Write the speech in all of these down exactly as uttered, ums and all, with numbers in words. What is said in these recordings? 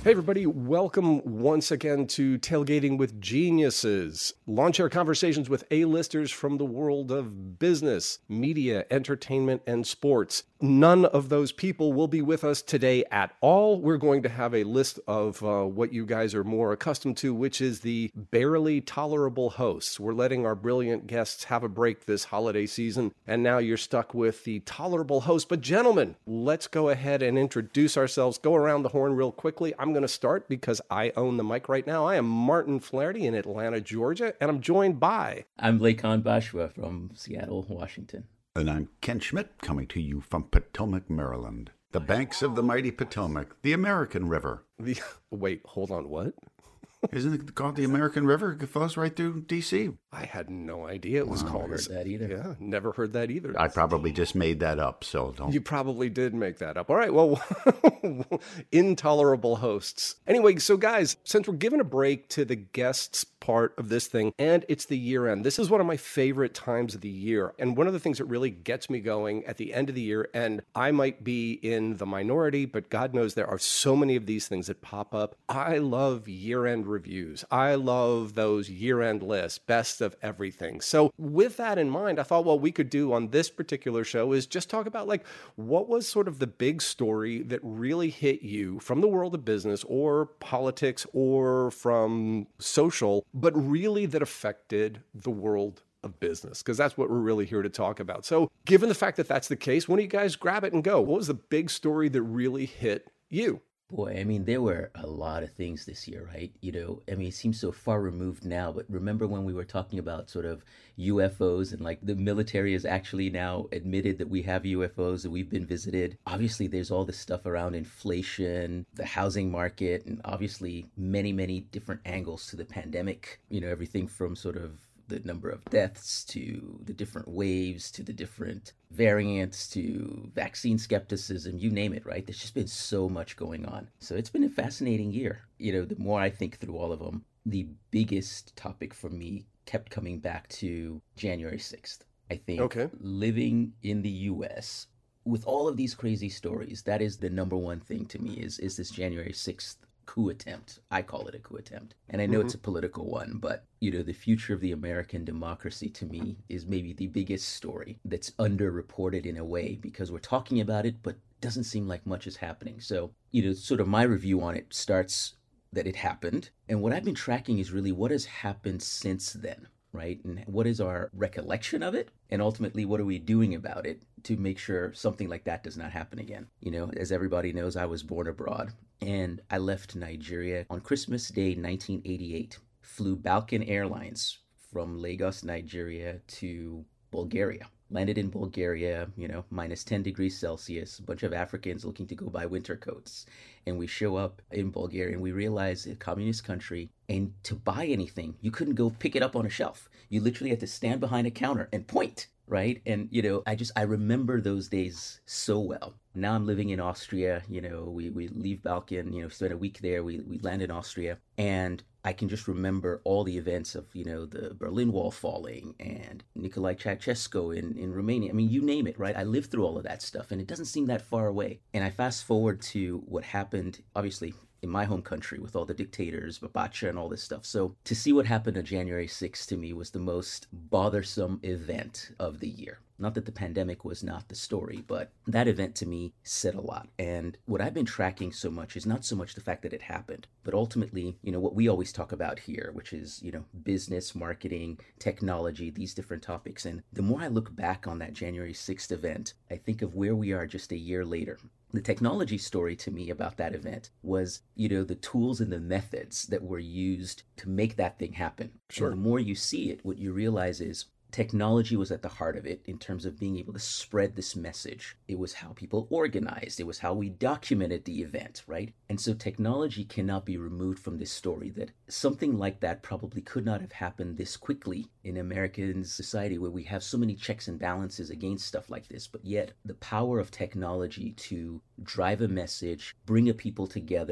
Hey everybody, welcome once again to Tailgating with Geniuses. Lawn chair conversations with A-listers from the world of business, media, entertainment, and sports. None of those people will be with us today at all. We're going to have a list of uh, what you guys are more accustomed to, which is the barely tolerable hosts. We're letting our brilliant guests have a break this holiday season, and now you're stuck with the tolerable host. But gentlemen, let's go ahead and introduce ourselves. Go around the horn real quickly. I'm going to start because I own the mic right now. I am Martin Flaherty in Atlanta, Georgia, and I'm joined by... I'm Lakan Bashwa from Seattle, Washington. And I'm Ken Schmidt, coming to you from Potomac, Maryland. The banks of the mighty Potomac, the American River. The Wait, hold on, what? Isn't it called the American River? It flows right through D C I had no idea it was wow, called Never heard that either. Yeah, never heard that either. I probably just made that up, so don't. You probably did make that up. All right, well, intolerable hosts. Anyway, so guys, since we're giving a break to the guests part of this thing, and it's the year end, this is one of my favorite times of the year. And one of the things that really gets me going at the end of the year, and I might be in the minority, but God knows there are so many of these things that pop up. I love year-end reviews. I love those year-end lists, best of everything. So with that in mind, I thought what we could do on this particular show is just talk about like what was sort of the big story that really hit you from the world of business or politics or from social, but really that affected the world of business, because that's what we're really here to talk about. So given the fact that that's the case, why don't you guys grab it and go? What was the big story that really hit you? Boy, I mean, there were a lot of things this year, right? You know, I mean, it seems so far removed now, but remember when we were talking about sort of U F Os and like the military has actually now admitted that we have U F Os and we've been visited. Obviously, there's all this stuff around inflation, the housing market, and obviously many, many different angles to the pandemic. You know, everything from sort of the number of deaths to the different waves to the different variants to vaccine skepticism, you name it, right? There's just been so much going on. So it's been a fascinating year. You know, the more I think through all of them, the biggest topic for me kept coming back to January sixth. I think okay. Living in the U S with all of these crazy stories, that is the number one thing to me is, is this January sixth coup attempt. I call it a coup attempt. And I know mm-hmm. it's a political one, but you know, the future of the American democracy to me is maybe the biggest story that's underreported in a way because we're talking about it, but it doesn't seem like much is happening. So, you know, sort of my review on it starts that it happened. And what I've been tracking is really what has happened since then, right? And what is our recollection of it? And ultimately, what are we doing about it to make sure something like that does not happen again? You know, as everybody knows, I was born abroad and I left Nigeria on Christmas Day, nineteen eighty-eight, flew Balkan Airlines from Lagos, Nigeria to Bulgaria. Landed in Bulgaria, you know, minus ten degrees Celsius, a bunch of Africans looking to go buy winter coats. And we show up in Bulgaria and we realize it's a communist country. And to buy anything, you couldn't go pick it up on a shelf. You literally had to stand behind a counter and point, right? And, you know, I just, I remember those days so well. Now I'm living in Austria, you know, we, we leave Balkan, you know, spend a week there, we, we land in Austria. And I can just remember all the events of, you know, the Berlin Wall falling and Nicolae Ceausescu in, in Romania. I mean, you name it, right? I lived through all of that stuff and it doesn't seem that far away. And I fast forward to what happened, obviously, in my home country with all the dictators, Babacha and all this stuff. So to see what happened on January sixth to me was the most bothersome event of the year. Not that the pandemic was not the story, but that event to me said a lot. And what I've been tracking so much is not so much the fact that it happened, but ultimately, you know, what we always talk about here, which is, you know, business, marketing, technology, these different topics. And the more I look back on that January sixth event, I think of where we are just a year later. The technology story to me about that event was, you know, the tools and the methods that were used to make that thing happen. Sure. And the more you see it, what you realize is technology was at the heart of it in terms of being able to spread this message. It was how people organized. It was how we documented the event, right? And so technology cannot be removed from this story, that something like that probably could not have happened this quickly in American society where we have so many checks and balances against stuff like this. But yet the power of technology to drive a message, bring a people together,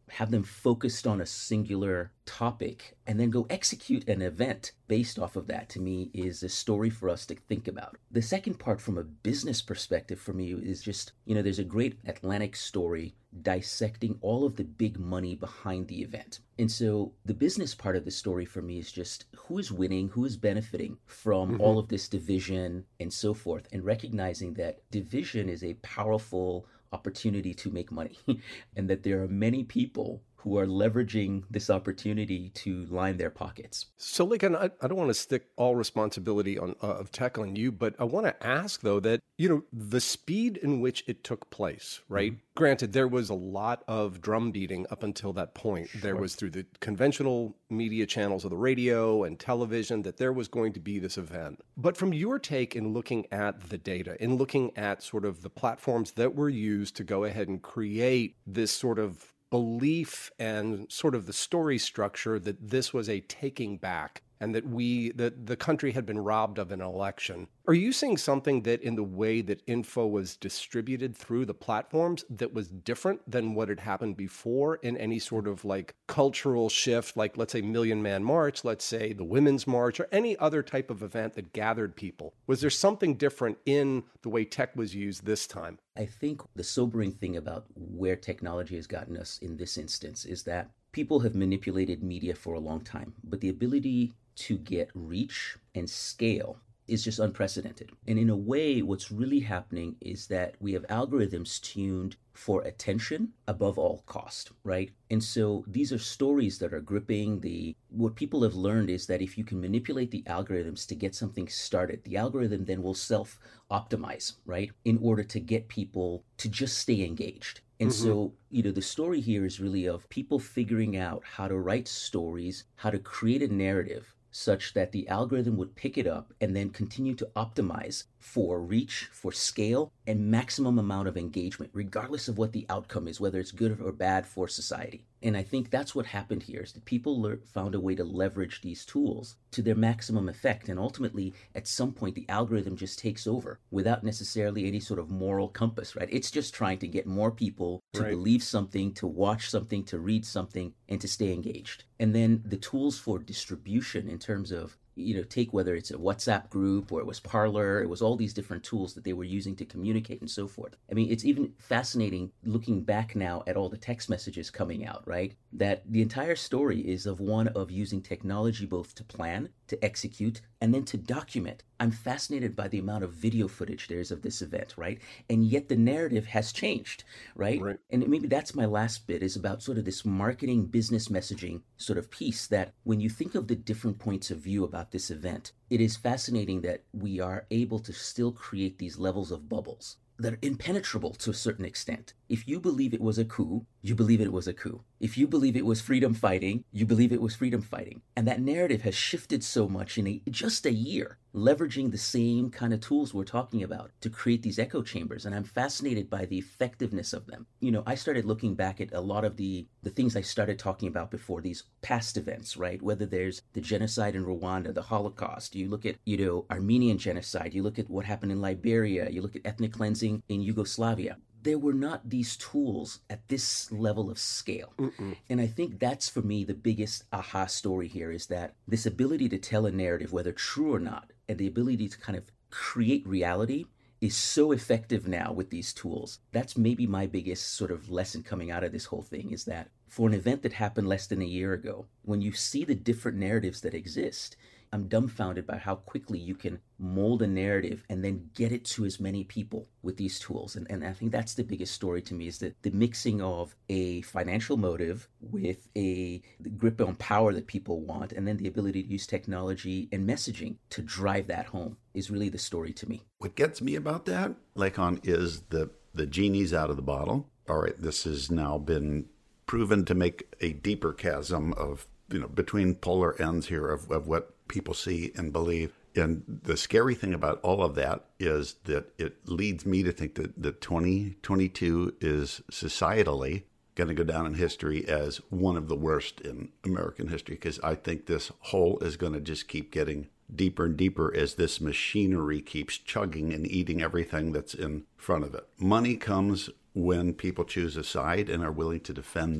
have them focused on a singular topic, and then go execute an event based off of that, to me, is a story for us to think about. The second part from a business perspective for me is just, you know, there's a great Atlantic story dissecting all of the big money behind the event. And so the business part of the story for me is just who is winning, who is benefiting from mm-hmm. all of this division and so forth, and recognizing that division is a powerful opportunity to make money and that there are many people who are leveraging this opportunity to line their pockets. So, Laken, I, I don't want to stick all responsibility on uh, of tech on you, but I want to ask, though, that, you know, the speed in which it took place, right? Mm-hmm. Granted, there was a lot of drum beating up until that point. Sure. There was through the conventional media channels of the radio and television that there was going to be this event. But from your take in looking at the data, in looking at sort of the platforms that were used to go ahead and create this sort of belief and sort of the story structure that this was a taking back and that we, that the country had been robbed of an election. Are you seeing something that in the way that info was distributed through the platforms that was different than what had happened before in any sort of like cultural shift, like let's say Million Man March, let's say the Women's March, or any other type of event that gathered people? Was there something different in the way tech was used this time? I think the sobering thing about where technology has gotten us in this instance is that people have manipulated media for a long time, but the ability to get reach and scale is just unprecedented. And in a way, what's really happening is that we have algorithms tuned for attention above all cost, right? And so these are stories that are gripping. The what people have learned is that if you can manipulate the algorithms to get something started, the algorithm then will self-optimize, right? In order to get people to just stay engaged. And mm-hmm. so, you know, the story here is really of people figuring out how to write stories, how to create a narrative such that the algorithm would pick it up and then continue to optimize for reach, for scale, and maximum amount of engagement, regardless of what the outcome is, whether it's good or bad for society. And I think that's what happened here, is that people le- found a way to leverage these tools to their maximum effect. And ultimately, at some point, the algorithm just takes over without necessarily any sort of moral compass, right? It's just trying to get more people to right. believe something, to watch something, to read something, and to stay engaged. And then the tools for distribution in terms of, you know, take whether it's a WhatsApp group or it was Parler, it was all these different tools that they were using to communicate and so forth. I mean, it's even fascinating looking back now at all the text messages coming out, right? That the entire story is of one of using technology both to plan, to execute, and then to document. I'm fascinated by the amount of video footage there is of this event, right? And yet the narrative has changed, right? right? And maybe that's my last bit, is about sort of this marketing, business messaging sort of piece, that when you think of the different points of view about this event, it is fascinating that we are able to still create these levels of bubbles that are impenetrable to a certain extent. If you believe it was a coup, you believe it was a coup. If you believe it was freedom fighting, you believe it was freedom fighting. And that narrative has shifted so much in a, just a year, leveraging the same kind of tools we're talking about to create these echo chambers. And I'm fascinated by the effectiveness of them. You know, I started looking back at a lot of the, the things I started talking about before, these past events, right? Whether there's the genocide in Rwanda, the Holocaust, you look at, you know, Armenian genocide, you look at what happened in Liberia, you look at ethnic cleansing in Yugoslavia. There were not these tools at this level of scale. Mm-mm. And I think that's, for me, the biggest aha story here, is that this ability to tell a narrative, whether true or not, and the ability to kind of create reality is so effective now with these tools. That's maybe my biggest sort of lesson coming out of this whole thing, is that for an event that happened less than a year ago, when you see the different narratives that exist, I'm dumbfounded by how quickly you can mold a narrative and then get it to as many people with these tools. And, and I think that's the biggest story to me, is that the mixing of a financial motive with a grip on power that people want, and then the ability to use technology and messaging to drive that home is really the story to me. What gets me about that, Laken, is the, the genie's out of the bottle. All right, this has now been proven to make a deeper chasm of, you know, between polar ends here of, of what people see and believe. And the scary thing about all of that is that it leads me to think that, that twenty twenty-two is societally going to go down in history as one of the worst in American history, because I think this hole is going to just keep getting deeper and deeper as this machinery keeps chugging and eating everything that's in front of it. Money comes when people choose a side and are willing to defend that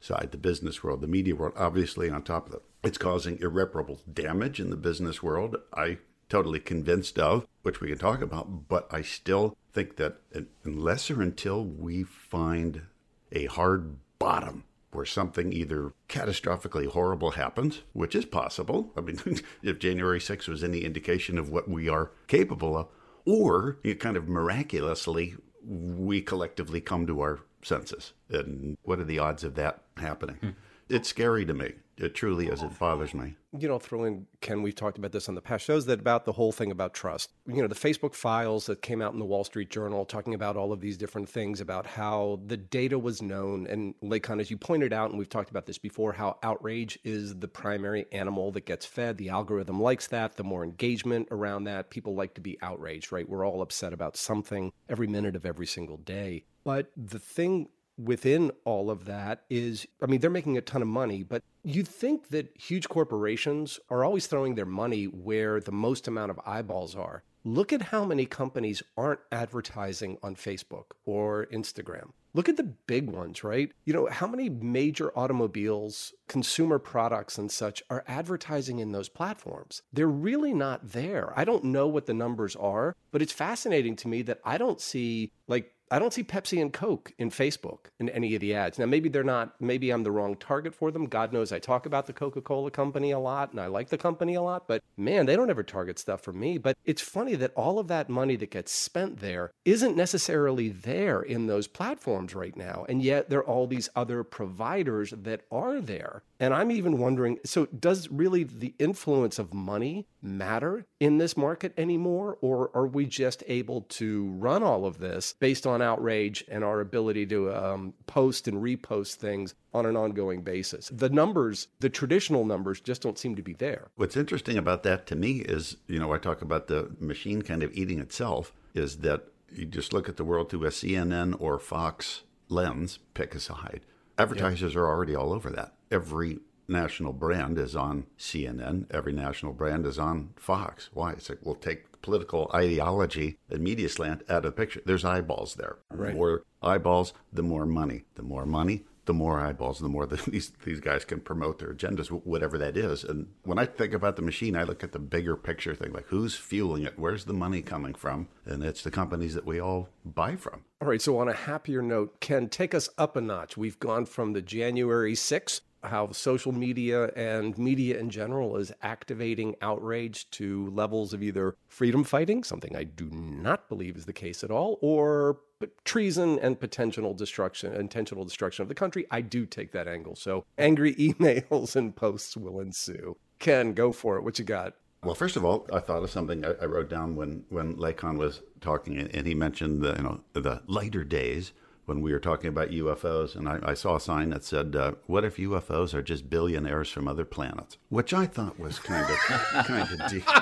side, the business world, the media world, obviously on top of it. It's causing irreparable damage in the business world. I totally convinced of, which we can talk about, but I still think that unless or until we find a hard bottom where something either catastrophically horrible happens, which is possible, I mean, if January sixth was any indication of what we are capable of, or you kind of miraculously, we collectively come to our senses. And what are the odds of that happening? Hmm. It's scary to me. It truly is. It bothers me. You know, throw in, Ken, we've talked about this on the past shows, that about the whole thing about trust. You know, the Facebook files that came out in the Wall Street Journal talking about all of these different things about how the data was known. And Lakhan, as you pointed out, and we've talked about this before, how outrage is the primary animal that gets fed. The algorithm likes that. The more engagement around that, people like to be outraged, right? We're all upset about something every minute of every single day. But the thing within all of that is, I mean, they're making a ton of money, but you'd think that huge corporations are always throwing their money where the most amount of eyeballs are. Look at how many companies aren't advertising on Facebook or Instagram. Look at the big ones, right? You know, how many major automobiles, consumer products and such are advertising in those platforms? They're really not there. I don't know what the numbers are, but it's fascinating to me that I don't see, like, I don't see Pepsi and Coke in Facebook in any of the ads. Now, maybe they're not, maybe I'm the wrong target for them. God knows I talk about the Coca-Cola company a lot and I like the company a lot, but man, they don't ever target stuff for me. But it's funny that all of that money that gets spent there isn't necessarily there in those platforms right now. And yet there are all these other providers that are there. And I'm even wondering, so does really the influence of money matter in this market anymore? Or are we just able to run all of this based on outrage and our ability to um, post and repost things on an ongoing basis? The numbers, the traditional numbers, just don't seem to be there. What's interesting about that to me is, you know, I talk about the machine kind of eating itself, is that you just look at the world through a C N N or Fox lens, pick a side. Advertisers yeah. are already all over that. Every national brand is on C N N. Every national brand is on Fox. Why? It's like, we'll take political ideology and media slant out of the picture. There's eyeballs there. Right. The more eyeballs, the more money. The more money, the more eyeballs, the more the, these these guys can promote their agendas, whatever that is. And when I think about the machine, I look at the bigger picture thing, like who's fueling it? Where's the money coming from? And it's the companies that we all buy from. All right, so on a happier note, Ken, take us up a notch. We've gone from the January sixth, how social media and media in general is activating outrage to levels of either freedom fighting, something I do not believe is the case at all, or treason and potential destruction, intentional destruction of the country. I do take that angle. So angry emails and posts will ensue. Ken, go for it. What you got? Well, first of all, I thought of something I, I wrote down when, when Lakhan was talking, and he mentioned the, you know, the lighter days when we were talking about U F Os, and I, I saw a sign that said, uh, what if U F Os are just billionaires from other planets? Which I thought was kind of kind of deep.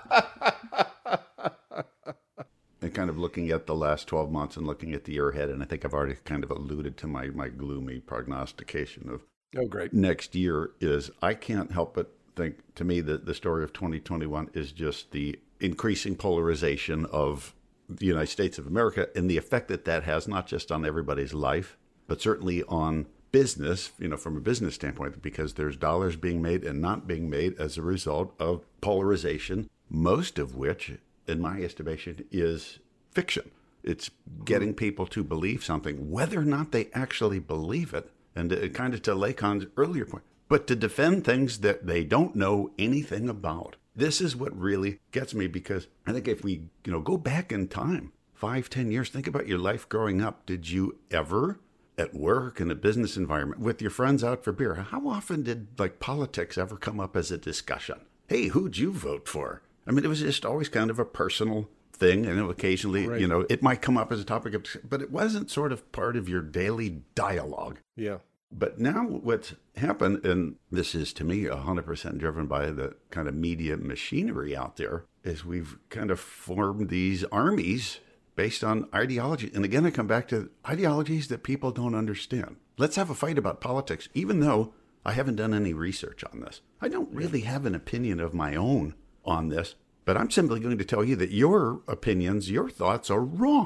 And kind of looking at the last twelve months and looking at the year ahead, and I think I've already kind of alluded to my, my gloomy prognostication of oh, great. next year is I can't help but think, to me, that the story of twenty twenty-one is just the increasing polarization of the United States of America and the effect that that has not just on everybody's life, but certainly on business, you know, from a business standpoint, because there's dollars being made and not being made as a result of polarization, most of which, in my estimation, is fiction. It's getting people to believe something, whether or not they actually believe it. And uh, kind of to Lakhan's earlier point, but to defend things that they don't know anything about. This is what really gets me, because I think if we, you know, go back in time, five, ten years, think about your life growing up. Did you ever, at work, in a business environment, with your friends out for beer, how often did, like, politics ever come up as a discussion? Hey, who'd you vote for? I mean, it was just always kind of a personal thing, and occasionally, right. you know, it might come up as a topic of, but it wasn't sort of part of your daily dialogue. Yeah. But now what's happened, and this is to me one hundred percent driven by the kind of media machinery out there, is we've kind of formed these armies based on ideology. And again, I come back to ideologies that people don't understand. Let's have a fight about politics, even though I haven't done any research on this. I don't really have an opinion of my own on this, but I'm simply going to tell you that your opinions, your thoughts are wrong.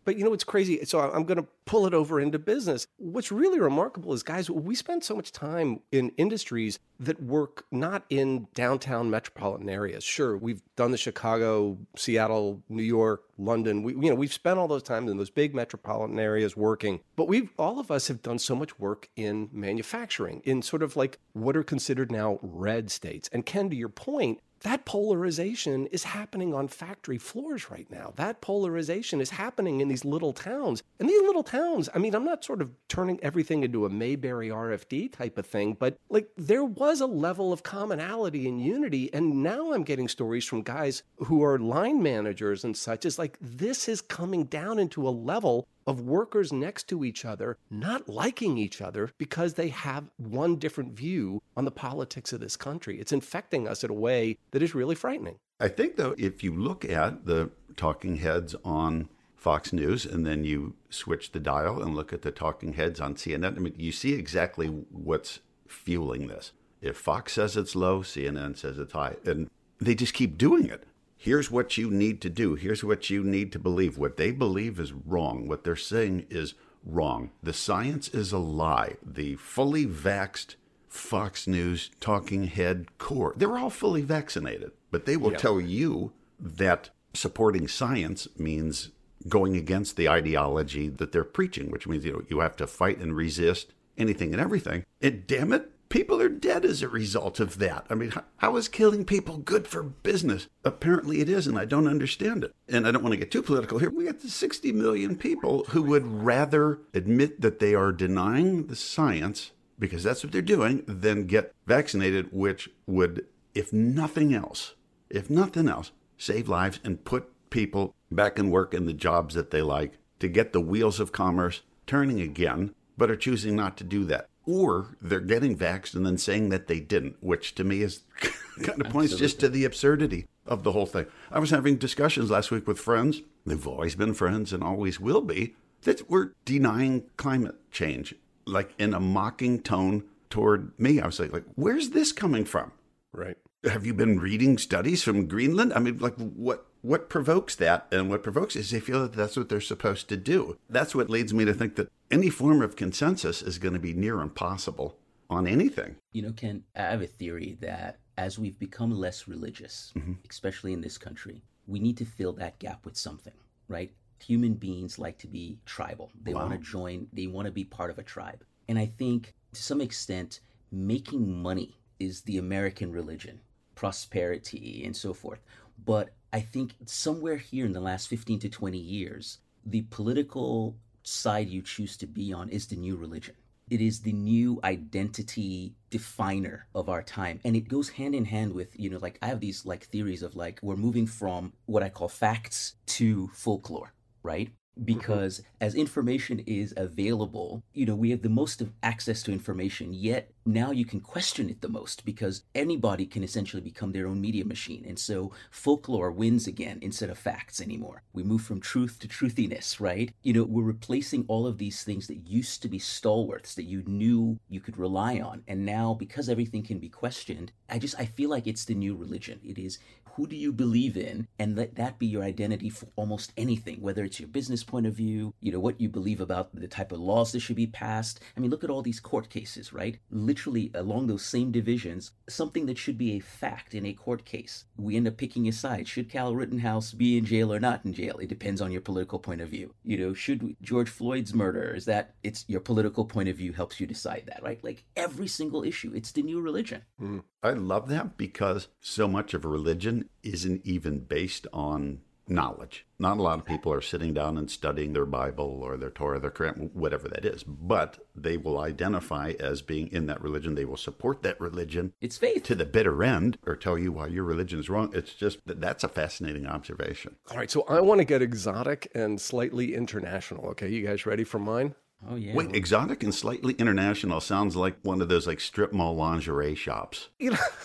But you know what's crazy? So I'm going to pull it over into business. What's really remarkable is, guys, we spend so much time in industries that work not in downtown metropolitan areas. Sure, we've done the Chicago, Seattle, New York, London. We, you know, we've spent all those times in those big metropolitan areas working. But we've all of us have done so much work in manufacturing, in sort of like what are considered now red states. And Ken, to your point, that polarization is happening on factory floors right now. That polarization is happening in these little towns. And these little towns, I mean, I'm not sort of turning everything into a Mayberry R F D type of thing, but like there was a level of commonality and unity. And now I'm getting stories from guys who are line managers and such. It's like this is coming down into a level of workers next to each other not liking each other because they have one different view on the politics of this country. It's infecting us in a way that is really frightening. I think, though, if you look at the talking heads on Fox News and then you switch the dial and look at the talking heads on C N N, I mean, you see exactly what's fueling this. If Fox says it's low, C N N says it's high, and they just keep doing it. Here's what you need to do. Here's what you need to believe. What they believe is wrong. What they're saying is wrong. The science is a lie. The fully vaxxed Fox News talking head core, they're all fully vaccinated, but they will yeah. tell you that supporting science means going against the ideology that they're preaching, which means, you know, you have to fight and resist anything and everything. And damn it, people are dead as a result of that. I mean, how, how is killing people good for business? Apparently it is, and I don't understand it. And I don't want to get too political here. We got the sixty million people who would rather admit that they are denying the science, because that's what they're doing, than get vaccinated, which would, if nothing else, if nothing else, save lives and put people back in work in the jobs that they like, to get the wheels of commerce turning again, but are choosing not to do that. Or they're getting vaxxed and then saying that they didn't, which to me is kind of points just to the absurdity of the whole thing. I was having discussions last week with friends, they've always been friends and always will be, that we're denying climate change, like in a mocking tone toward me. I was like, like, where's this coming from? Right. Have you been reading studies from Greenland? I mean, like, what what provokes that? And what provokes is they feel that that's what they're supposed to do. That's what leads me to think that any form of consensus is going to be near impossible on anything. You know, Ken, I have a theory that as we've become less religious, mm-hmm. especially in this country, we need to fill that gap with something, right? Human beings like to be tribal. They wow. want to join, they want to be part of a tribe. And I think to some extent, making money is the American religion, prosperity and so forth. But I think somewhere here in the last fifteen to twenty years, the political side you choose to be on is the new religion. It is the new identity definer of our time. And it goes hand in hand with, you know, like I have these like theories of like, we're moving from what I call facts to folklore, right? Because mm-hmm. as information is available, you know, we have the most of access to information, yet now you can question it the most because anybody can essentially become their own media machine. And so folklore wins again instead of facts anymore. We move from truth to truthiness, right? You know, we're replacing all of these things that used to be stalwarts that you knew you could rely on. And now because everything can be questioned, I just, I feel like it's the new religion. It is, who do you believe in? And let that be your identity for almost anything, whether it's your business point of view, you know, what you believe about the type of laws that should be passed. I mean, look at all these court cases, right? Literally along those same divisions, something that should be a fact in a court case. We end up picking a side. Should Kyle Rittenhouse be in jail or not in jail? It depends on your political point of view. You know, should George Floyd's murder, is that it's your political point of view helps you decide that, right? Like every single issue, it's the new religion. Mm. I love that because so much of a religion isn't even based on knowledge. Not a lot of people are sitting down and studying their Bible or their Torah, their Quran, whatever that is, but they will identify as being in that religion. They will support that religion. It's faith. To the bitter end, or tell you why your religion is wrong. It's just, that's a fascinating observation. All right, so I want to get exotic and slightly international. Okay, you guys ready for mine? Oh, yeah. Wait, exotic and slightly international sounds like one of those like strip mall lingerie shops. You know,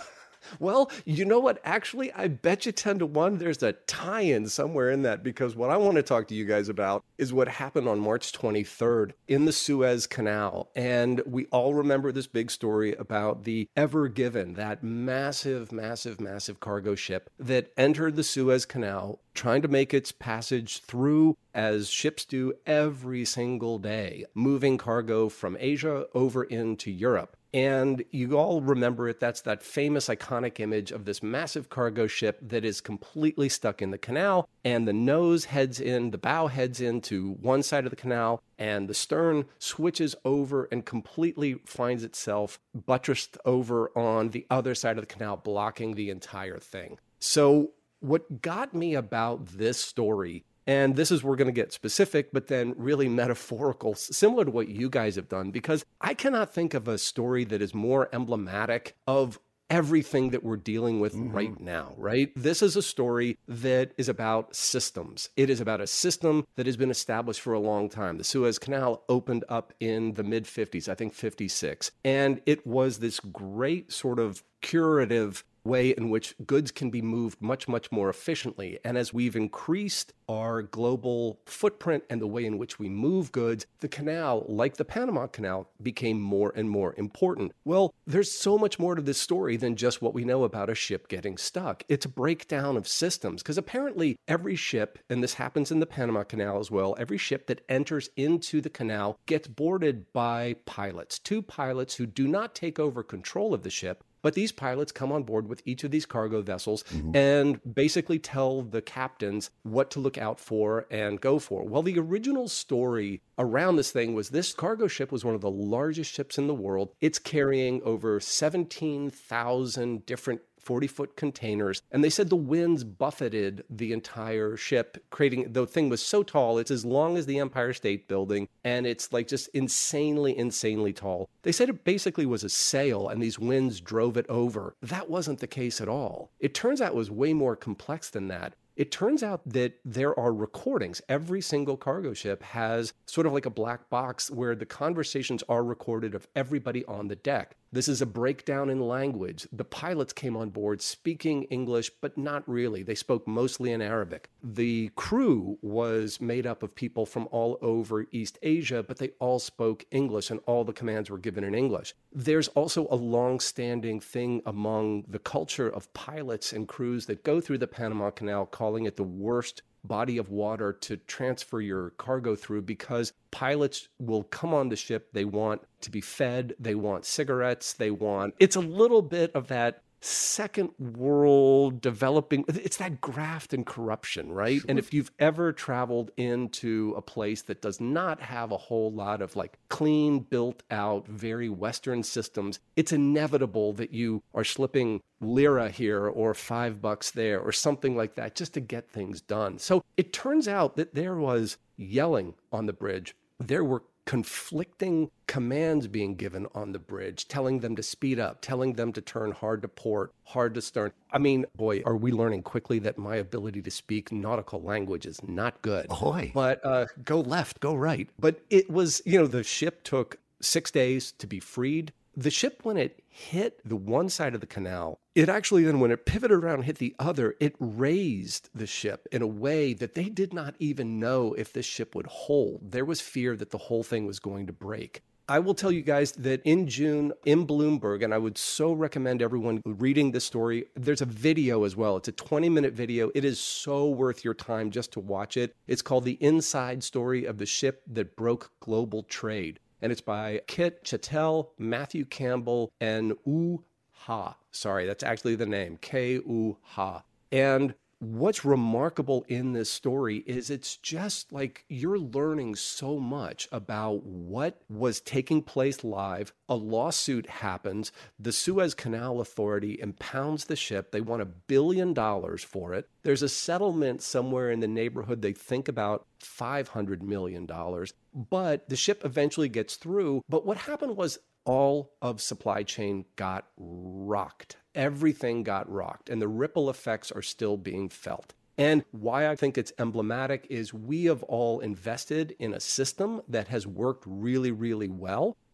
Well, you know what? Actually, I bet you ten to one there's a tie-in somewhere in that, because what I want to talk to you guys about is what happened on March twenty-third in the Suez Canal. And we all remember this big story about the Ever Given, that massive, massive, massive cargo ship that entered the Suez Canal trying to make its passage through, as ships do every single day, moving cargo from Asia over into Europe. And you all remember it. That's that famous iconic image of this massive cargo ship that is completely stuck in the canal, and the nose heads in, the bow heads into one side of the canal, and the stern switches over and completely finds itself buttressed over on the other side of the canal, blocking the entire thing. So what got me about this story, and this is, we're going to get specific, but then really metaphorical, similar to what you guys have done, because I cannot think of a story that is more emblematic of everything that we're dealing with mm-hmm. right now, right? This is a story that is about systems. It is about a system that has been established for a long time. The Suez Canal opened up in the mid fifties, I think fifty-six. And it was this great sort of curative way in which goods can be moved much, much more efficiently. And as we've increased our global footprint and the way in which we move goods, the canal, like the Panama Canal, became more and more important. Well, there's so much more to this story than just what we know about a ship getting stuck. It's a breakdown of systems, because apparently every ship, and this happens in the Panama Canal as well, every ship that enters into the canal gets boarded by pilots, two pilots who do not take over control of the ship. But these pilots come on board with each of these cargo vessels mm-hmm. and basically tell the captains what to look out for and go for. Well, the original story around this thing was this cargo ship was one of the largest ships in the world. It's carrying over seventeen thousand different forty-foot containers. And they said the winds buffeted the entire ship, creating, the thing was so tall, it's as long as the Empire State Building, and it's like just insanely, insanely tall. They said it basically was a sail, and these winds drove it over. That wasn't the case at all. It turns out it was way more complex than that. It turns out that there are recordings. Every single cargo ship has sort of like a black box where the conversations are recorded of everybody on the deck. This is a breakdown in language. The pilots came on board speaking English, but not really. They spoke mostly in Arabic. The crew was made up of people from all over East Asia, but they all spoke English, and all the commands were given in English. There's also a long-standing thing among the culture of pilots and crews that go through the Panama Canal, calling it the worst body of water to transfer your cargo through, because pilots will come on the ship, they want to be fed, they want cigarettes, they want, it's a little bit of that second world developing, it's that graft and corruption, right? Sure. And if you've ever traveled into a place that does not have a whole lot of like clean, built out, very Western systems, it's inevitable that you are slipping lira here or five bucks there or something like that just to get things done. So it turns out that there was yelling on the bridge. There were conflicting commands being given on the bridge, telling them to speed up, telling them to turn hard to port, hard to stern. I mean, boy, are we learning quickly that my ability to speak nautical language is not good. Ahoy. But uh, go left, go right. But it was, you know, the ship took six days to be freed. The ship, when it hit the one side of the canal, it actually then, when it pivoted around and hit the other, it raised the ship in a way that they did not even know if this ship would hold. There was fear that the whole thing was going to break. I will tell you guys that in June in Bloomberg, and I would so recommend everyone reading this story, there's a video as well. It's a twenty minute video. It is so worth your time just to watch it. It's called The Inside Story of the Ship That Broke Global Trade. And it's by Kit Chattel, Matthew Campbell, and U Ha. Sorry, that's actually the name, K U Ha. And what's remarkable in this story is it's just like you're learning so much about what was taking place live. A lawsuit happens. The Suez Canal Authority impounds the ship. They want a billion dollars for it. There's a settlement somewhere in the neighborhood, they think about five hundred million dollars. But the ship eventually gets through. But what happened was all of supply chain got rocked. Everything got rocked, and the ripple effects are still being felt. And why I think it's emblematic is we have all invested in a system that has worked really, really well.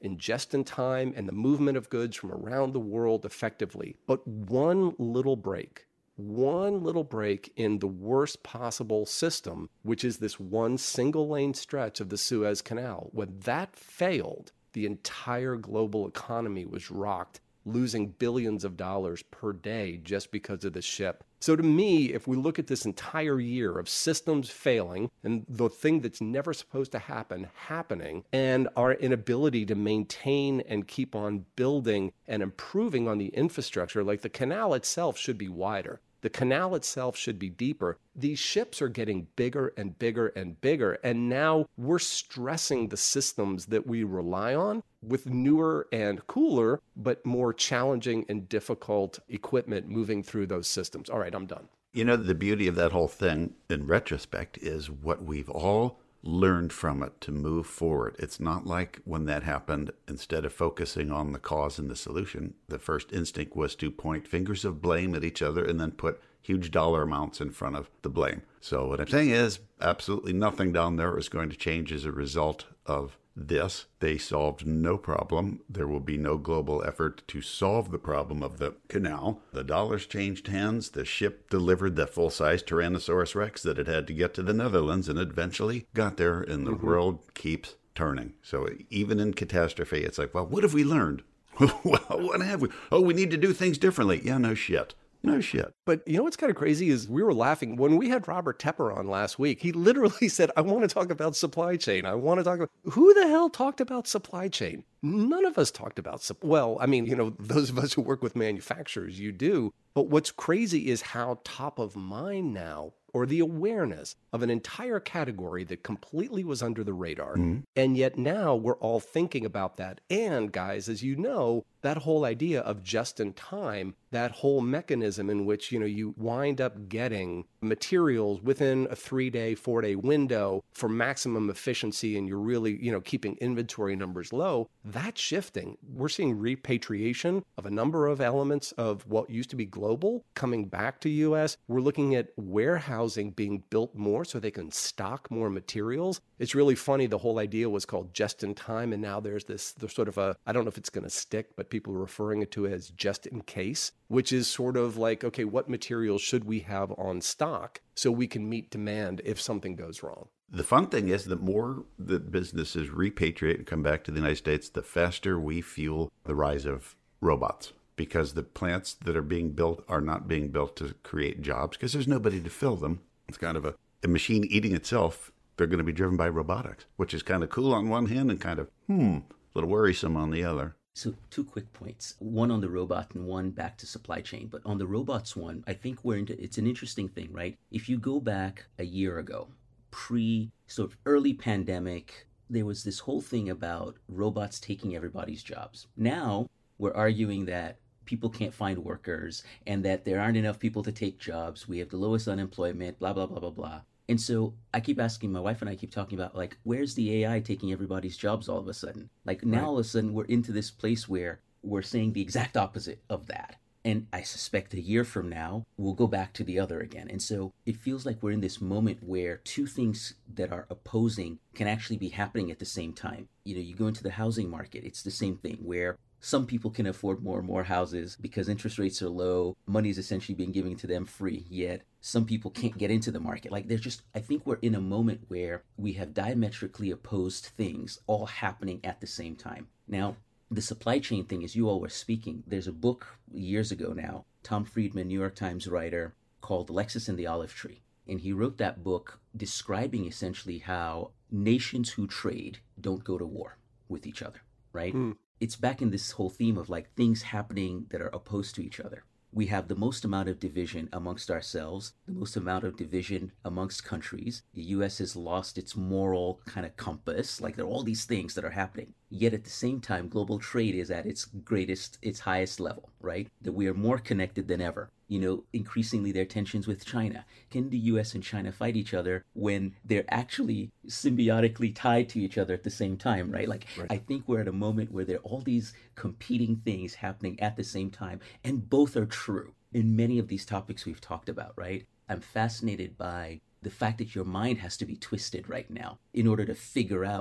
in just-in-time and the movement of goods from around the world effectively. But one little break, one little break in the worst possible system, which is this one single lane stretch of the Suez Canal, when that failed, the entire global economy was rocked, losing billions of dollars per day just because of the ship. So to me, if we look at this entire year of systems failing and the thing that's never supposed to happen happening, and our inability to maintain and keep on building and improving on the infrastructure, like the canal itself should be wider. The canal itself should be deeper. These ships are getting bigger and bigger and bigger, and now we're stressing the systems that we rely on with newer and cooler, but more challenging and difficult equipment moving through those systems. All right, I'm done. You know, the beauty of that whole thing, in retrospect, is what we've all learned from it to move forward. It's not like when that happened, instead of focusing on the cause and the solution, the first instinct was to point fingers of blame at each other and then put huge dollar amounts in front of the blame. So what I'm saying is absolutely nothing down there is going to change as a result of this. They solved no problem. There will be no global effort to solve the problem of the canal. The dollars changed hands. The ship delivered the full-size Tyrannosaurus Rex that it had to get to the Netherlands and eventually got there, and the mm-hmm. world keeps turning. So even in catastrophe, it's like, well, what have we learned? Well, what have we? Oh, we need to do things differently. Yeah, no shit. No shit. But you know what's kind of crazy is we were laughing when we had Robert Tepper on last week. He literally said, I want to talk about supply chain. I want to talk about who the hell talked about supply chain? None of us talked about, well, I mean, you know, those of us who work with manufacturers, you do. But what's crazy is how top of mind now, or the awareness of an entire category that completely was under the radar. Mm-hmm. And yet now we're all thinking about that. And guys, as you know, that whole idea of just in time, that whole mechanism in which, you know, you wind up getting materials within a three-day, four-day window for maximum efficiency, and you're really, you know, keeping inventory numbers low, that's shifting. We're seeing repatriation of a number of elements of what used to be global coming back to U S. We're looking at warehousing being built more so they can stock more materials. It's really funny. The whole idea was called just in time, and now there's this there's sort of a, I don't know if it's going to stick, but people are referring it to as just in case, which is sort of like, okay, what materials should we have on stock so we can meet demand if something goes wrong? The fun thing is, the more that businesses repatriate and come back to the United States, the faster we fuel the rise of robots, because the plants that are being built are not being built to create jobs because there's nobody to fill them. It's kind of a, a machine eating itself. They're going to be driven by robotics, which is kind of cool on one hand and kind of, hmm, a little worrisome on the other. So two quick points, one on the robot and one back to supply chain. But on the robots one, I think we're into, it's an interesting thing, right? If you go back a year ago, pre sort of early pandemic, there was this whole thing about robots taking everybody's jobs. Now we're arguing that people can't find workers and that there aren't enough people to take jobs. We have the lowest unemployment, blah, blah, blah, blah, blah. And so I keep asking, my wife and I keep talking about, like, where's the A I taking everybody's jobs all of a sudden? Like, now right. all of a sudden we're into this place where we're saying the exact opposite of that. And I suspect a year from now, we'll go back to the other again. And so it feels like we're in this moment where two things that are opposing can actually be happening at the same time. You know, you go into the housing market, it's the same thing where some people can afford more and more houses because interest rates are low. Money is essentially being given to them free, yet some people can't get into the market. Like, there's just, I think we're in a moment where we have diametrically opposed things all happening at the same time. Now, the supply chain thing, as you all were speaking, there's a book years ago now, Tom Friedman, New York Times writer, called Alexis and the Olive Tree. And he wrote that book describing essentially how nations who trade don't go to war with each other, right? Mm. It's back in this whole theme of like things happening that are opposed to each other. We have the most amount of division amongst ourselves, the most amount of division amongst countries. The U S has lost its moral kind of compass. Like, there are all these things that are happening. Yet at the same time, global trade is at its greatest, its highest level, right? That we are more connected than ever. You know, increasingly there are tensions with China. Can the U S and China fight each other when they're actually symbiotically tied to each other at the same time, right? Like, right. I think we're at a moment where there are all these competing things happening at the same time, and both are true in many of these topics we've talked about, right? I'm fascinated by the fact that your mind has to be twisted right now in order to figure out,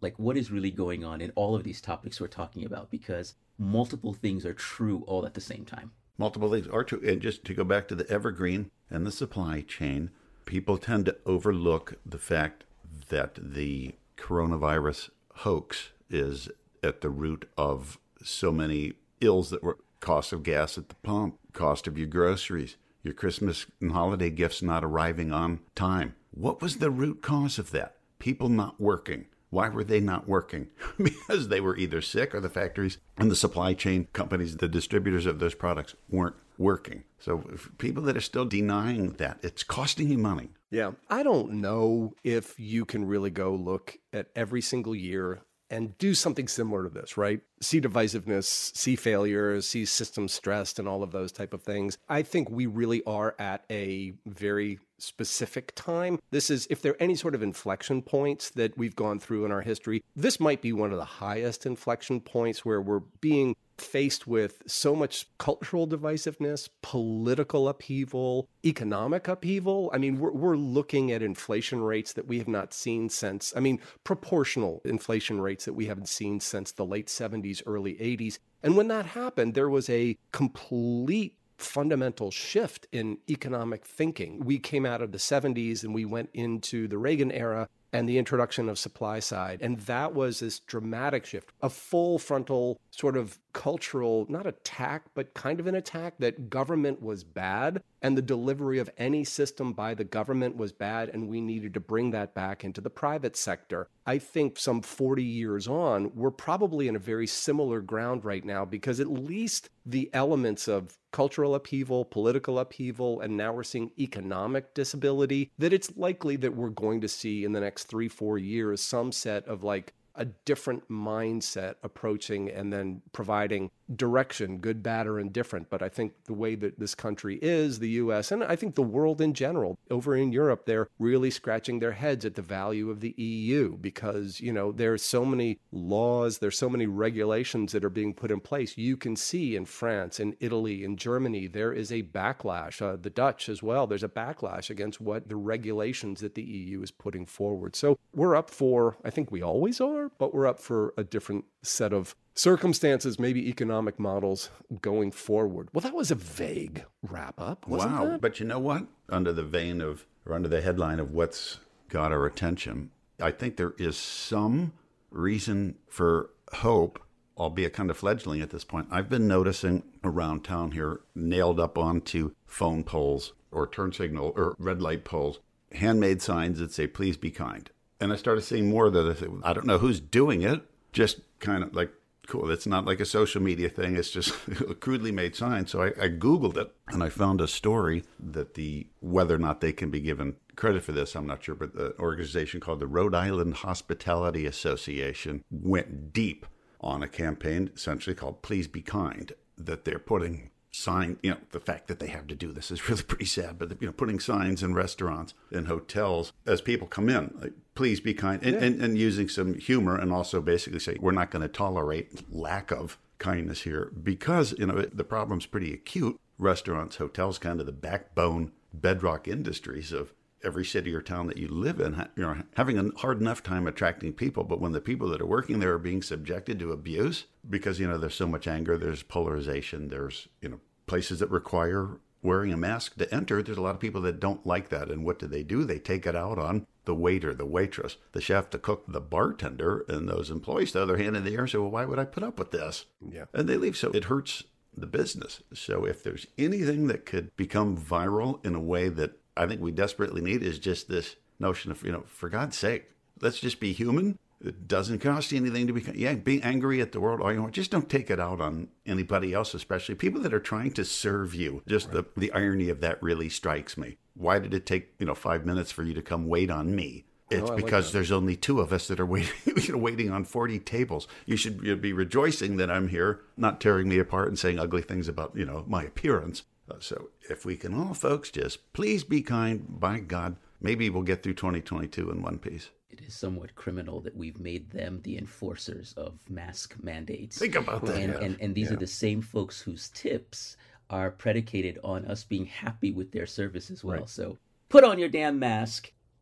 like what is really going on in all of these topics we're talking about, because multiple things are true all at the same time. Multiple things are true. And just to go back to the evergreen and the supply chain, people tend to overlook the fact that the coronavirus hoax is at the root of so many ills that were cost of gas at the pump, cost of your groceries, your Christmas and holiday gifts not arriving on time. What was the root cause of that? People not working. Why were they not working? Because they were either sick or the factories and the supply chain companies, the distributors of those products, weren't working. So if people that are still denying that, it's costing you money. Yeah. I don't know if you can really go look at every single year and do something similar to this, right? See divisiveness, see failures, see system stressed and all of those type of things. I think we really are at a very specific time. This is, if there are any sort of inflection points that we've gone through in our history, this might be one of the highest inflection points where we're being faced with so much cultural divisiveness, political upheaval, economic upheaval. I mean, we're, we're looking at inflation rates that we have not seen since, I mean, proportional inflation rates that we haven't seen since the late seventies, early eighties. And when that happened, there was a complete fundamental shift in economic thinking. We came out of the seventies and we went into the Reagan era and the introduction of supply side. And that was this dramatic shift, a full frontal sort of cultural, not attack, but kind of an attack that government was bad and the delivery of any system by the government was bad. And we needed to bring that back into the private sector. I think some forty years on, we're probably in a very similar ground right now, because at least the elements of cultural upheaval, political upheaval, and now we're seeing economic disability, that it's likely that we're going to see in the next three, four years, some set of like a different mindset approaching and then providing direction, good, bad, or indifferent. But I think the way that this country is, the U S, and I think the world in general, over in Europe, they're really scratching their heads at the value of the E U because, you know, there's so many laws, there's so many regulations that are being put in place. You can see in France, in Italy, in Germany, there is a backlash, uh, the Dutch as well, there's a backlash against what the regulations that the E U is putting forward. So we're up for, I think we always are, but we're up for a different set of circumstances, maybe economic models going forward. Well, that was a vague wrap up, wasn't Wow. that? But you know what? Under the vein of, or under the headline of what's got our attention, I think there is some reason for hope, albeit kind of fledgling at this point. I've been noticing around town here, nailed up onto phone poles or turn signal or red light poles, handmade signs that say, please be kind. And I started seeing more of that. I don't know who's doing it, just kind of like, cool. It's not like a social media thing. It's just a crudely made sign. So I, I Googled it and I found a story that the, whether or not they can be given credit for this, I'm not sure, but the organization called the Rhode Island Hospitality Association went deep on a campaign essentially called Please Be Kind, that they're putting sign, you know, the fact that they have to do this is really pretty sad, but, you know, putting signs in restaurants and hotels as people come in, like, please be kind, and, yeah. and, and using some humor and also basically say, we're not going to tolerate lack of kindness here because, you know, the problem's pretty acute. Restaurants, hotels, kind of the backbone, bedrock industries of every city or town that you live in, you know, having a hard enough time attracting people. But when the people that are working there are being subjected to abuse because, you know, there's so much anger, there's polarization, there's, you know, places that require wearing a mask to enter, there's a lot of people that don't like that. And what do they do? They take it out on the waiter, the waitress, the chef, the cook, the bartender, and those employees, the other hand in the air, say, well, why would I put up with this? Yeah. And they leave. So it hurts the business. So if there's anything that could become viral in a way that I think we desperately need is just this notion of, you know, for God's sake, let's just be human. It doesn't cost you anything to be, yeah, being angry at the world all you want. Just don't take it out on anybody else, especially people that are trying to serve you. Just right. the, the irony of that really strikes me. Why did it take, you know, five minutes for you to come wait on me? It's oh, because like there's only two of us that are waiting, you know, waiting on forty tables. You should be rejoicing that I'm here, not tearing me apart and saying ugly things about, you know, my appearance. Uh, so if we can all, folks, just please be kind, by God, maybe we'll get through twenty twenty-two in one piece. It is somewhat criminal that we've made them the enforcers of mask mandates. Think about that. And, yeah. and, and these yeah. are the same folks whose tips are predicated on us being happy with their service as well. Right. So put on your damn mask.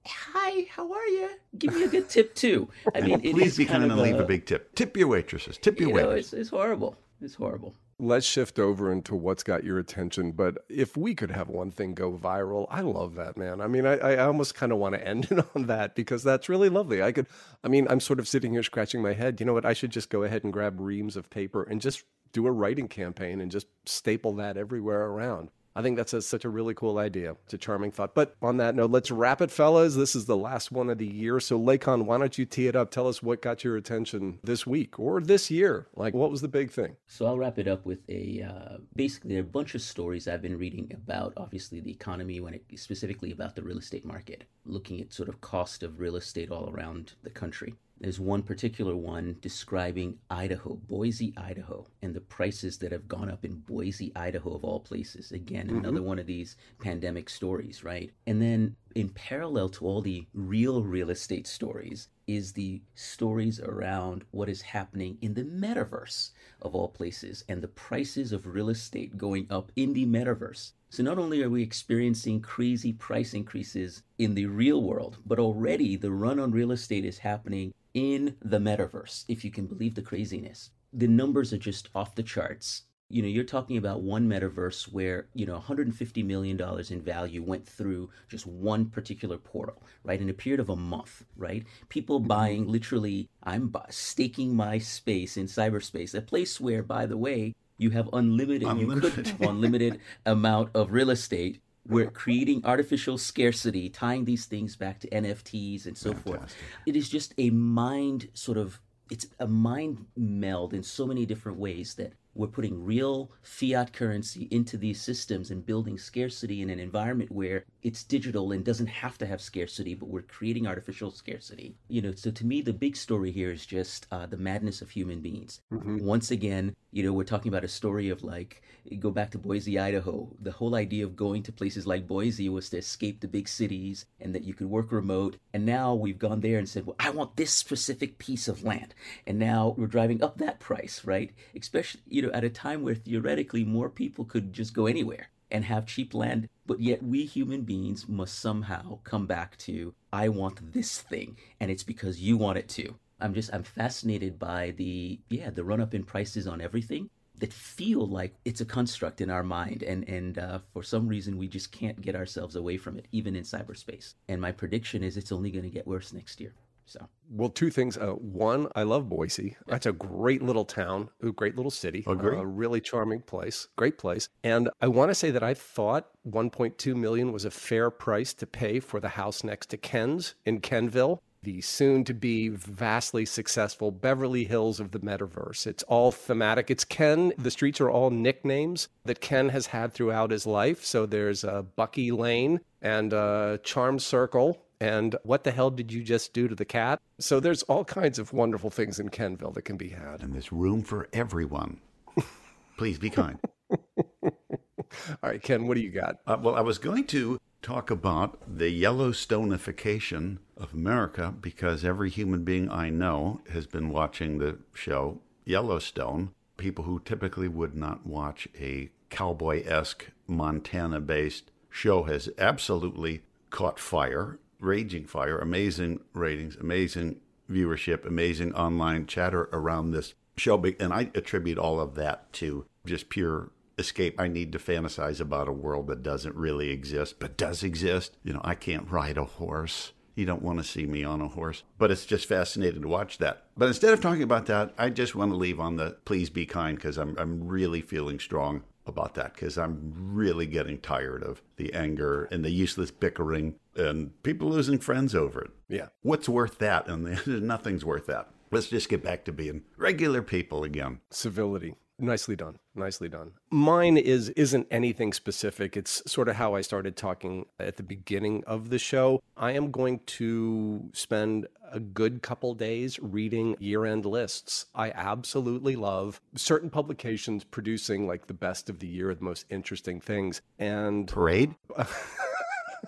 hi, how are you? Give me a good tip too. I mean, it Please is be kind kind and of leave a, a big tip. Tip your waitresses. Tip your you know, waiters. it's, it's horrible. It's horrible. Let's shift over into what's got your attention. But if we could have one thing go viral, I love that, man. I mean, I, I almost kind of want to end it on that because that's really lovely. I could, I mean, I'm sort of sitting here scratching my head. You know what? I should just go ahead and grab reams of paper and just do a writing campaign and just staple that everywhere around. I think that's a, such a really cool idea. It's a charming thought. But on that note, let's wrap it, fellas. This is the last one of the year. So, Lakon, why don't you tee it up? Tell us what got your attention this week or this year? Like, what was the big thing? So I'll wrap it up with a, uh, basically, there are a bunch of stories I've been reading about, obviously, the economy, when it specifically about the real estate market, looking at sort of cost of real estate all around the country. There's one particular one describing Idaho, Boise, Idaho, and the prices that have gone up in Boise, Idaho, of all places. Again, mm-hmm. another one of these pandemic stories, right? And then in parallel to all the real real estate stories is the stories around what is happening in the metaverse, of all places, and the prices of real estate going up in the metaverse. So not only are we experiencing crazy price increases in the real world, but already the run on real estate is happening in the metaverse, if you can believe the craziness. The numbers are just off the charts. You know, you're talking about one metaverse where, you know, one hundred fifty million dollars in value went through just one particular portal, right? In a period of a month, right? People buying literally, I'm staking my space in cyberspace, a place where, by the way, you have unlimited, unlimited. you could have unlimited amount of real estate. We're creating artificial scarcity, tying these things back to N F Ts and so Fantastic. forth. It is just a mind sort of, it's a mind meld in so many different ways that we're putting real fiat currency into these systems and building scarcity in an environment where it's digital and doesn't have to have scarcity, but we're creating artificial scarcity. You know, so to me, the big story here is just uh, the madness of human beings. Mm-hmm. Once again, you know, we're talking about a story of like, go back to Boise, Idaho. The whole idea of going to places like Boise was to escape the big cities and that you could work remote. And now we've gone there and said, well, I want this specific piece of land. And now we're driving up that price, right? Especially, you know, at a time where theoretically more people could just go anywhere and have cheap land. But yet we human beings must somehow come back to, I want this thing. And it's because you want it too. I'm just, I'm fascinated by the, yeah, the run up in prices on everything that feel like it's a construct in our mind. And, and uh, for some reason, we just can't get ourselves away from it, even in cyberspace. And my prediction is it's only going to get worse next year. So, well, two things. Uh, one, I love Boise. That's a great little town, a great little city, oh, great. a really charming place, great place. And I want to say that I thought one point two million dollars was a fair price to pay for the house next to Ken's in Kenville, the soon-to-be vastly successful Beverly Hills of the metaverse. It's all thematic. It's Ken. The streets are all nicknames that Ken has had throughout his life. So there's uh, Bucky Lane and uh, Charm Circle. And what the hell did you just do to the cat? So there's all kinds of wonderful things in Kenville that can be had. And there's room for everyone. Please be kind. All right, Ken, what do you got? Uh, well, I was going to talk about the Yellowstonification of America because every human being I know has been watching the show Yellowstone. People who typically would not watch a cowboy-esque Montana-based show has absolutely caught fire. Raging fire, amazing ratings, amazing viewership, amazing online chatter around this show. And I attribute all of that to just pure escape. I need to fantasize about a world that doesn't really exist, but does exist. You know, I can't ride a horse. You don't want to see me on a horse. But it's just fascinating to watch that. But instead of talking about that, I just want to leave on the please be kind because I'm I'm really feeling strong about that because I'm really getting tired of the anger and the useless bickering and people losing friends over it. Yeah. What's worth that? And nothing's worth that. Let's just get back to being regular people again. Civility. Nicely done. Nicely done. Mine is, isn't anything specific. It's sort of how I started talking at the beginning of the show. I am going to spend a good couple days reading year-end lists. I absolutely love certain publications producing like the best of the year, the most interesting things. And Parade?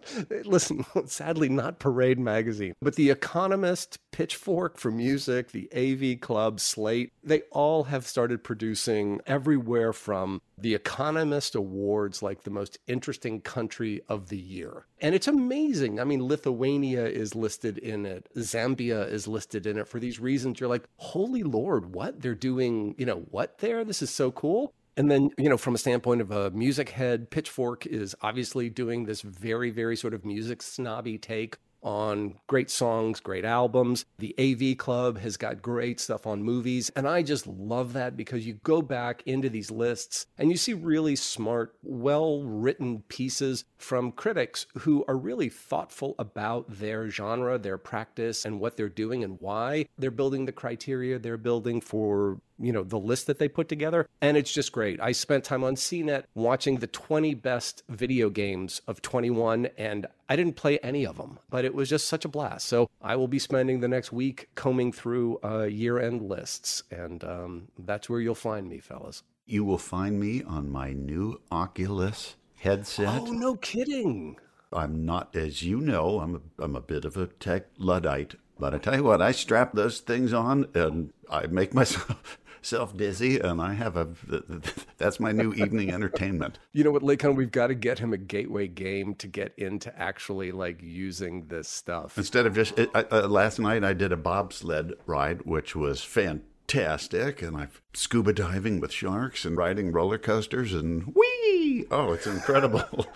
Listen, sadly, not Parade magazine, but The Economist, Pitchfork for music, the A V Club, Slate, they all have started producing everywhere from The Economist awards like the most interesting country of the year. And it's amazing. I mean, Lithuania is listed in it. Zambia is listed in it for these reasons. You're like, holy Lord, what? They're doing, you know, what there? This is so cool. And then, you know, from a standpoint of a music head, Pitchfork is obviously doing this very, very sort of music snobby take on great songs, great albums. The A V Club has got great stuff on movies. And I just love that because you go back into these lists and you see really smart, well-written pieces from critics who are really thoughtful about their genre, their practice, and what they're doing and why they're building the criteria they're building for, you know, the list that they put together. And it's just great. I spent time on C net watching the twenty best video games of twenty-one, and I didn't play any of them, but it was just such a blast. So I will be spending the next week combing through uh, year-end lists, and um, that's where you'll find me, fellas. You will find me on my new Oculus headset. Oh, no kidding. I'm not, as you know, I'm a, I'm a bit of a tech Luddite, but I tell you what, I strap those things on and I make myself self dizzy, and I have a, that's my new evening entertainment. You know what, Lakon, we've got to get him a gateway game to get into actually like using this stuff. Instead of just, it, I, uh, last night I did a bobsled ride, which was fantastic, and I'm scuba diving with sharks and riding roller coasters and whee! Oh, it's incredible.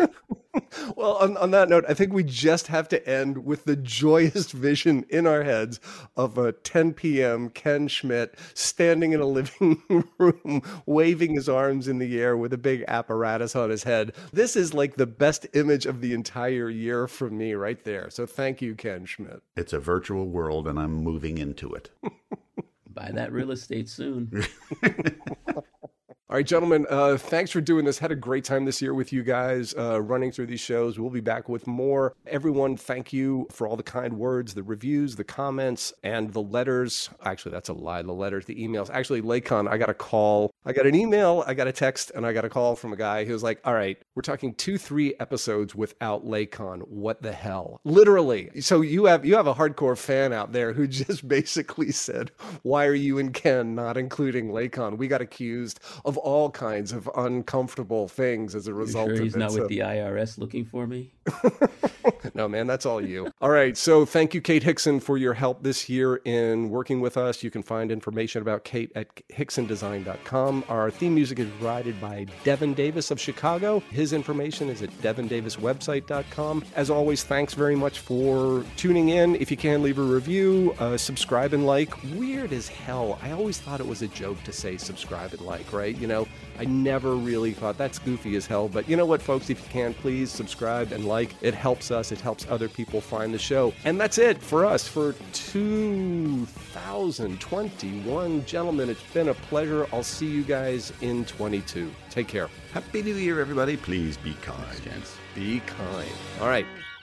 Well, on, on that note, I think we just have to end with the joyous vision in our heads of a ten p.m. Ken Schmidt standing in a living room, waving his arms in the air with a big apparatus on his head. This is like the best image of the entire year for me right there. So thank you, Ken Schmidt. It's a virtual world, and I'm moving into it. Buy that real estate soon. All right, gentlemen, uh, thanks for doing this. Had a great time this year with you guys uh, running through these shows. We'll be back with more. Everyone, thank you for all the kind words, the reviews, the comments, and the letters. Actually, that's a lie. The letters, the emails. Actually, Lakon, I got a call. I got an email, I got a text, and I got a call from a guy who was like, all right, we're talking two, three episodes without Lakon. What the hell? Literally. So you have you have a hardcore fan out there who just basically said, why are you and Ken not including Lakon? We got accused of all kinds of uncomfortable things as a result you sure of he's it. not So- with the I R S looking for me? No, man, that's all you. All right. So thank you, Kate Hickson, for your help this year in working with us. You can find information about Kate at hickson design dot com. Our theme music is provided by Devin Davis of Chicago. His information is at devin davis website dot com. As always, thanks very much for tuning in. If you can, leave a review, uh, subscribe and like. Weird as hell. I always thought it was a joke to say subscribe and like, right? You know, I never really thought that's goofy as hell. But you know what, folks? If you can, please subscribe and like. It helps us. It helps other people find the show. And that's it for us for two thousand twenty-one. Gentlemen, it's been a pleasure. I'll see you guys in twenty-two. Take care. Happy New Year, everybody. Please be kind. Gents. Be kind. All right.